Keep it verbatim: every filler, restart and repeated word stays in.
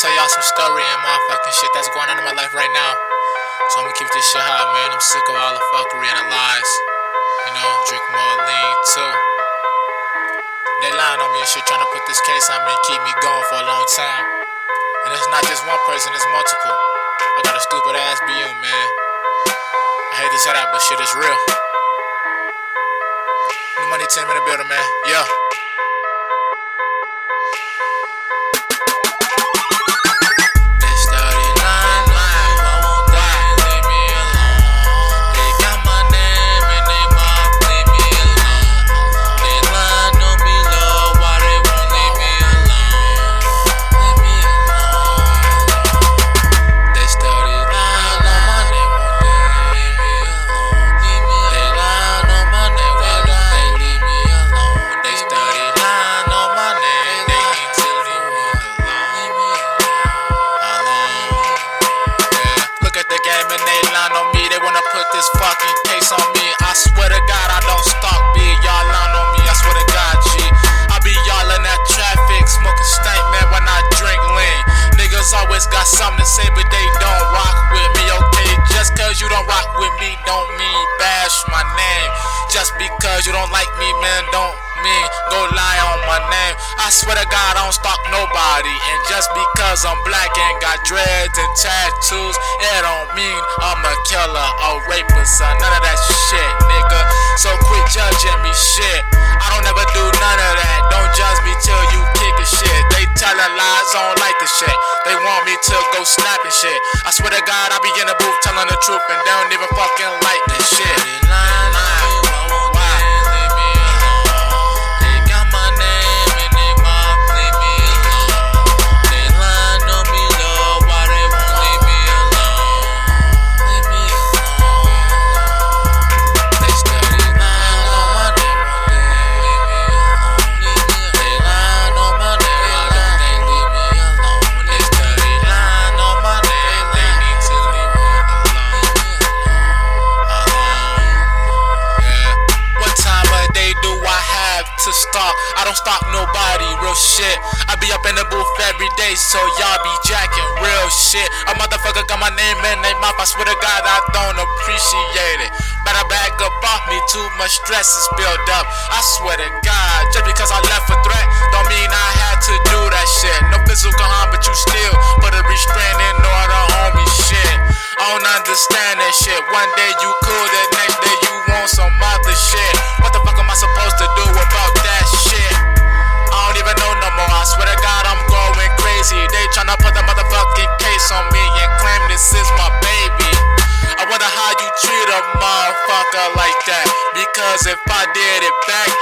tell y'all some story and motherfucking shit that's going on in my life right now. So I'm gonna keep this shit hot, man. I'm sick of all the fuckery and the lies. You know, drink more lean too. They lying on me and shit, trying to put this case on me and keep me going for a long time. And it's not just one person, it's multiple. I got a stupid ass B M, man. I hate to say that, but shit is real. New Money team in the building, man. Yeah. This fucking case on me, I swear to God I don't stalk, B. Y'all lying on me, I swear to God, G. I be y'all in that traffic, smoking stank, man, when I drink lean. Niggas always got something to say, but they don't rock with me, okay? Just cause you don't rock with me, don't mean bash my name. Just because you don't like me, man, don't mean go lie on my name. I swear to God I don't stalk nobody. And just because I'm black and got dreads and tattoos, it don't mean I'm a killer or rapist or none of that shit, nigga. So quit judging me, shit. I don't ever do none of that. Don't judge me till you kickin' shit. They tellin' lies, I don't like the shit. They want me to go snapping shit. I swear to God I be in the booth telling the truth and they don't even fucking like this shit. Lying, lying. To stalk, I don't stalk nobody, real shit. I be up in the booth every day, so y'all be jacking real shit. A motherfucker got my name in their mouth, I swear to God I don't appreciate it. Better back up off me, too much stress is built up. I swear to God, just because I left a threat, don't mean I had to do that shit. No physical harm, but you still put a restraining order on me, shit. I don't understand that shit. One day you cool, the next day you want some other shit. What the fuck am I supposed to do about that shit? I don't even know no more. I swear to God I'm going crazy. They tryna put the motherfucking case on me and claim this is my baby. I wonder how you treat a motherfucker like that, because if I did it back,